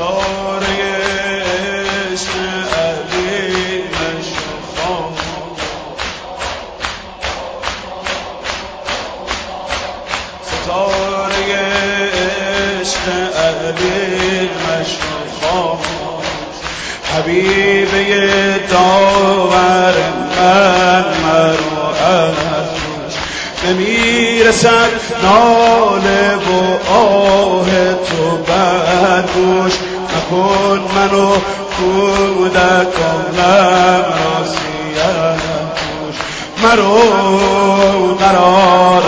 ستاره عشق علی مشرفان، ستاره عشق علی مشرفان، حبیبه داور من مرو از روش نمیرسد ناله و آه تو بر گوش، نکن منو کودکانم را سیه پوش، مرو قرار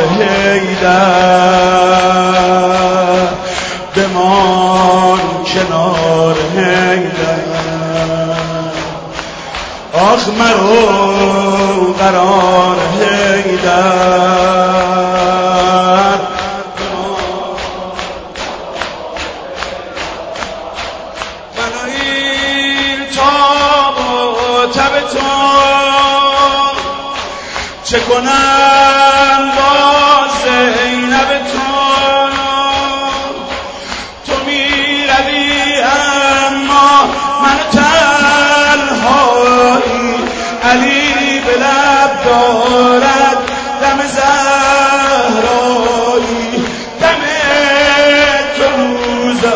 حیدر بمان کنار حیدر، آخ مرو قرار حیدر، من این تاب و تب تو چه کنم با زینب تو، تو میروی اما من تنهایی، علی به لب دارد دم زهرایی، دم تو روز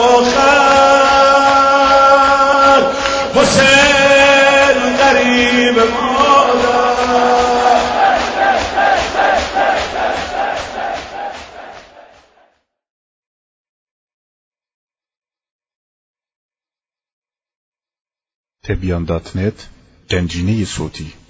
آخر حسین غریب مادر. تبیان.net گنجینه صوتی